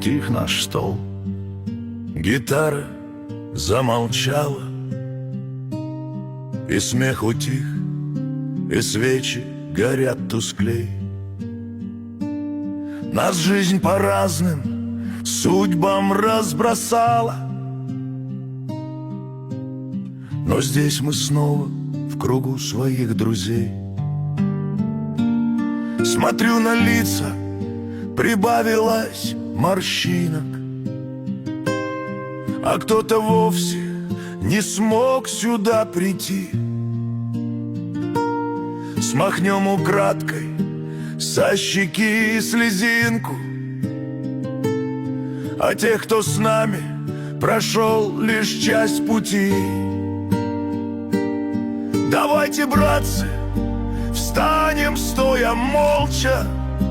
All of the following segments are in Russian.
утих наш стол. Гитара замолчала, и смех утих, и свечи горят тусклей. Нас жизнь по разным судьбам разбросала, но здесь мы снова в кругу своих друзей. Смотрю на лица, прибавилось морщинок, а кто-то вовсе не смог сюда прийти. Смахнем украдкой со щеки слезинку, а тех, кто с нами прошел лишь часть пути. Давайте, братцы, встанем, стоя молча,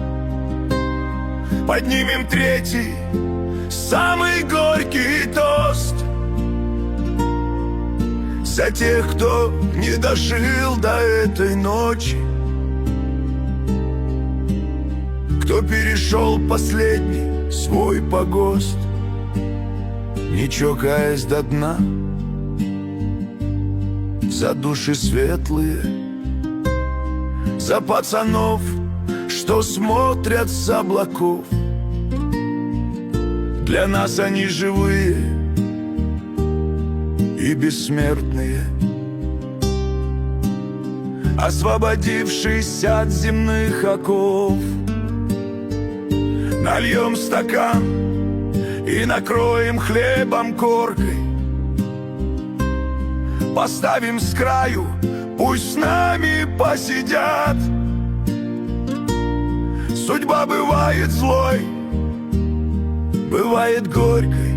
поднимем третий, самый горький тост за тех, кто не дожил до этой ночи, кто перешел последний свой погост, не чокаясь до дна, за души светлые, за пацанов, что смотрят с облаков. Для нас они живые и бессмертные, освободившись от земных оков. Нальем стакан и накроем хлебом коркой, поставим с краю, пусть с нами посидят. Судьба бывает злой, бывает горькой,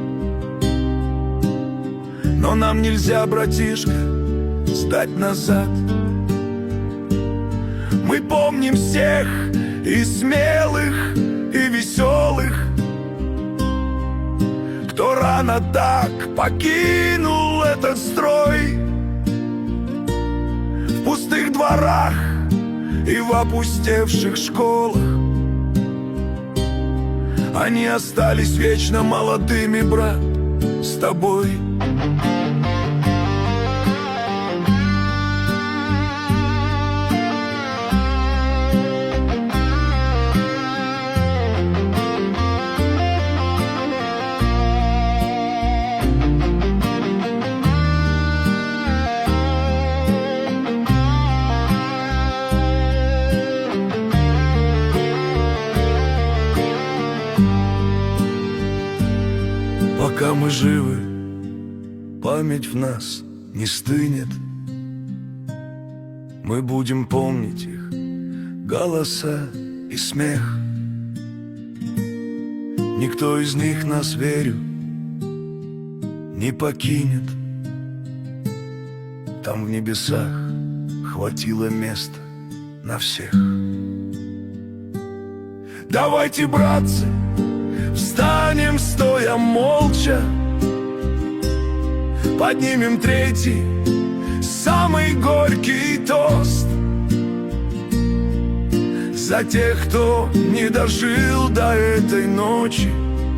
но нам нельзя, братишка, сдать назад. Мы помним всех, и смелых, и веселых, кто рано так покинул этот строй. В пустых дворах и в опустевших школах они остались вечно молодыми, брат, с тобой. Пока мы живы, память в нас не стынет. Мы будем помнить их голоса и смех. Никто из них нас, верю, не покинет. Там в небесах хватило места на всех. Давайте, братцы, встанем, стоя молча, поднимем третий, самый горький тост за тех, кто не дожил до этой ночи,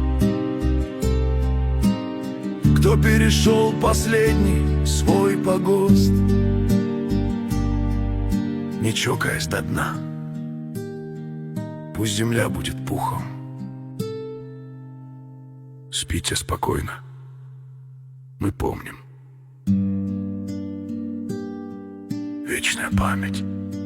кто перешел последний свой погост, не чокаясь до дна. Пусть земля будет пухом. Спите спокойно, мы помним. Вечная память.